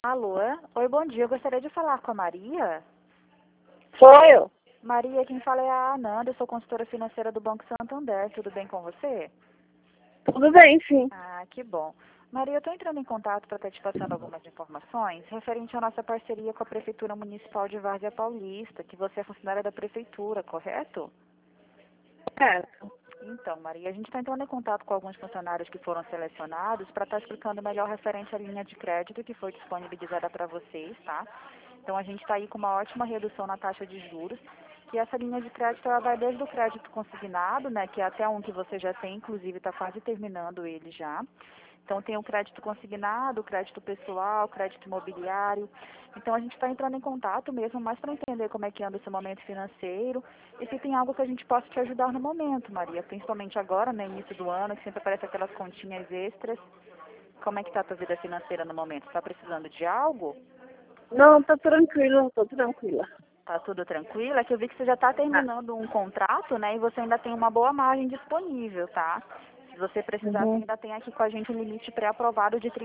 Alô? Oi, bom dia. Eu gostaria de falar com a Maria. Sou eu. Maria, quem fala é a Ananda, eu sou consultora financeira do Banco Santander. Tudo bem com você? Tudo bem, sim. Ah, que bom. Maria, eu estou entrando em contato para estar te passando algumas informações referente à nossa parceria com a Prefeitura Municipal de Várzea Paulista, que você é funcionária da Prefeitura, correto? Certo. Então, Maria, a gente está entrando em contato com alguns funcionários que foram selecionados para estar explicando melhor referente à linha de crédito que foi disponibilizada para vocês, tá? Então, a gente está aí com uma ótima redução na taxa de juros, que essa linha de crédito ela vai desde o crédito consignado, né, que é até um que você já tem, inclusive está quase terminando ele já. Então, tem o crédito consignado, o crédito pessoal, o crédito imobiliário. Então, a gente está entrando em contato mesmo, mais para entender como é que anda o seu momento financeiro e se tem algo que a gente possa te ajudar no momento, Maria, principalmente agora, né, início do ano, que sempre aparece aquelas continhas extras. Como é que está a tua vida financeira no momento? Está precisando de algo? Não, tô tranquila, tô tranquila. Tá tudo tranquilo? É que eu vi que você já está Tá. terminando um contrato, né? E você ainda tem uma boa margem disponível, tá? Se você precisar, você Uhum. ainda tem aqui com a gente um limite pré-aprovado de R$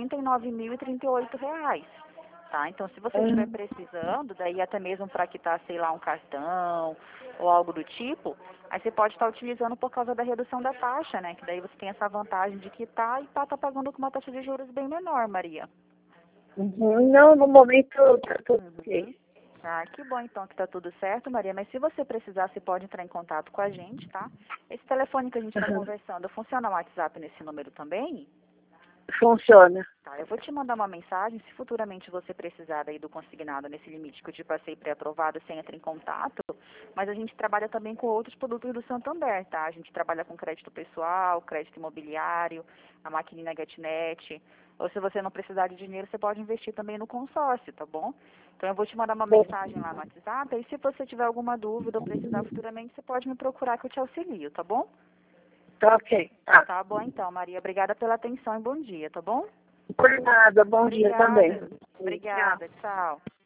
39.038, tá? Então, se você estiver Uhum. precisando, daí até mesmo para quitar, sei lá, um cartão ou algo do tipo, aí você pode estar utilizando por causa da redução da taxa, né? Que daí você tem essa vantagem de quitar e tá pagando com uma taxa de juros bem menor, Maria. Uhum. Não, no momento tá tudo Uhum. ok. Ah, que bom então que tá tudo certo, Maria. Mas se você precisar, você pode entrar em contato com a gente, tá? Esse telefone que a gente está Uhum. conversando, funciona o WhatsApp nesse número também? Funciona. Tá, eu vou te mandar uma mensagem, se futuramente você precisar daí do consignado nesse limite que eu te passei pré-aprovado, você entra em contato, mas a gente trabalha também com outros produtos do Santander, tá? A gente trabalha com crédito pessoal, crédito imobiliário, a maquininha GetNet, ou se você não precisar de dinheiro, você pode investir também no consórcio, tá bom? Então eu vou te mandar uma Bom, mensagem lá no WhatsApp, e se você tiver alguma dúvida ou precisar futuramente, você pode me procurar que eu te auxilio, tá bom? tá ok. Tá. Tá bom então, Maria. Obrigada pela atenção e bom dia, tá bom? Por nada, bom dia também. Obrigada. Tchau. Obrigada. Tchau.